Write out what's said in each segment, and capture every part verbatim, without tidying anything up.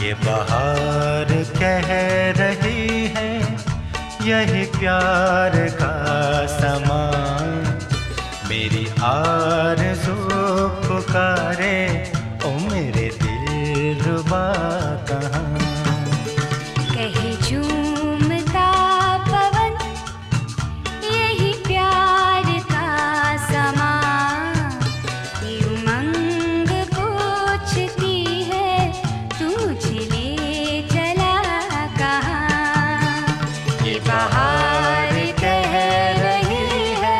ये बहार कह रही है यही प्यार का समा, मेरी आरज़ू पुकारे ओ मेरे दिलरुबा कहाँ। कहे झूमता पवन यही प्यार का समा, ये उमंग पूछती है तुझे ले चला कहाँ। ये बहार कह रही है।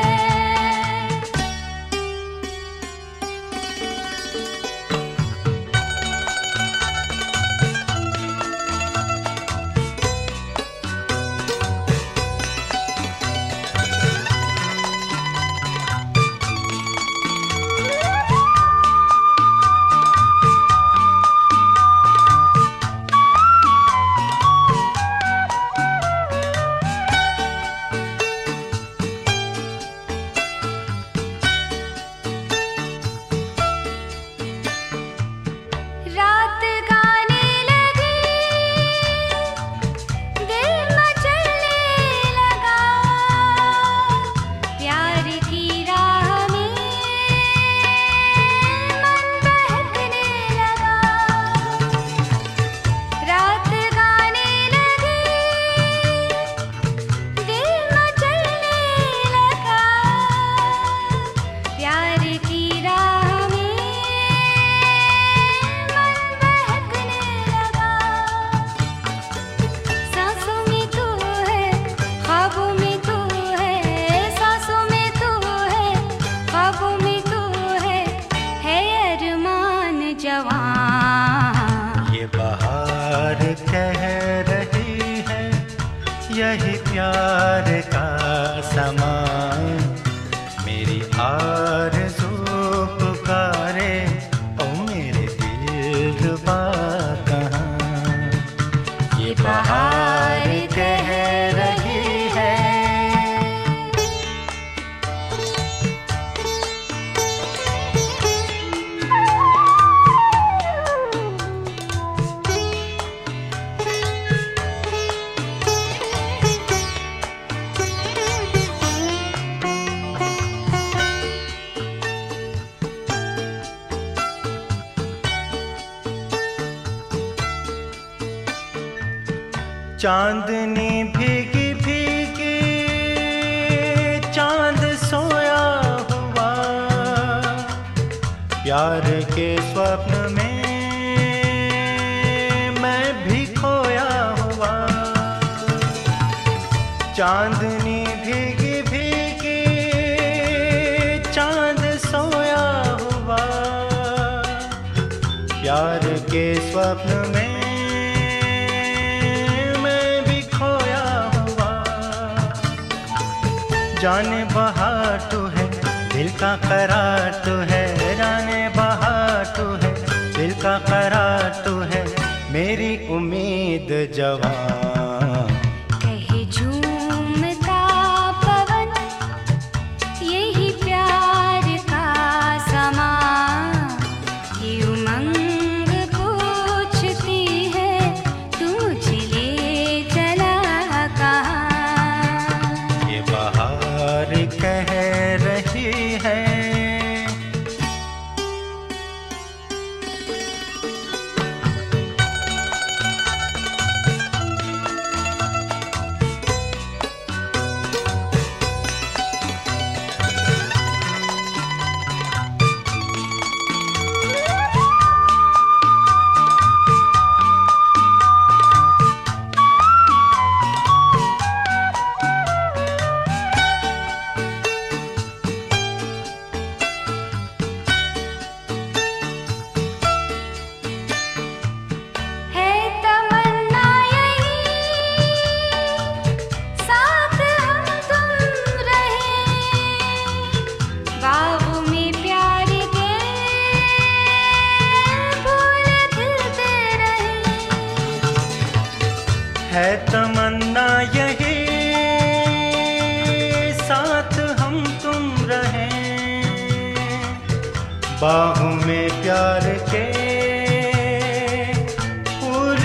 रात गाने लगी, दिल मचलने लगा, प्यार की राह में मन बहकने लगा। रात गाने लगी, दिल मचलने लगा, प्यार की राह में सांसों में तू है, ख्वाबों में तू है, सांसों में तू है, ख्वाबों में तू है, है अरमान जवां। ये बहार कह रही है यही प्यार का समा, मेरी आरज़ू पुकारे ओ मेरे दिलरुबा कहाँ। ये बहार कह रही है। चांदनी भीगी भीगी चांद सोया हुआ, प्यार के स्वप्न में मैं भी खोया हुआ। चांदनी भीगी भीगी चांद सोया हुआ, प्यार के स्वप्न में जाने बहार तू है, दिल का करार तू है, जाने बहार तू है, दिल का करार तू है, मेरी उम्मीद जवां। कहे झूमता पवन यही प्यार का समा, ये उमंग पूछती है तुझे ले चला कहाँ। ये बहार कह रही है। है तमन्ना यही साथ हम तुम रहें, बाहों में प्यार के फूल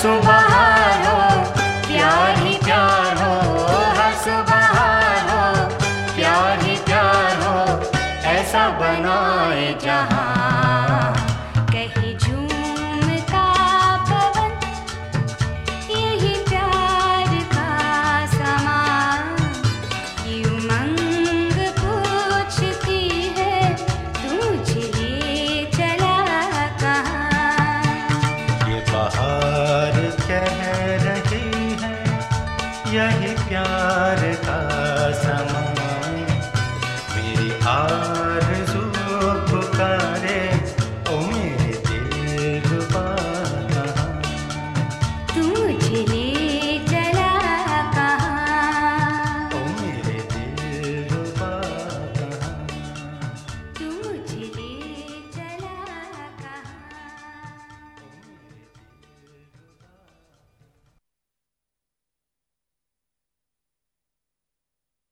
सुबहार हो, प्यार ही प्यार हो, हर सुबहार हो, प्यार ही प्यार हो, ऐसा बनाए जहां। कहीं झूमता पवन, यही प्यार का समा, ये उमंग पूछती है तुझे ले चला कहाँ। ये बहार कह रही है यही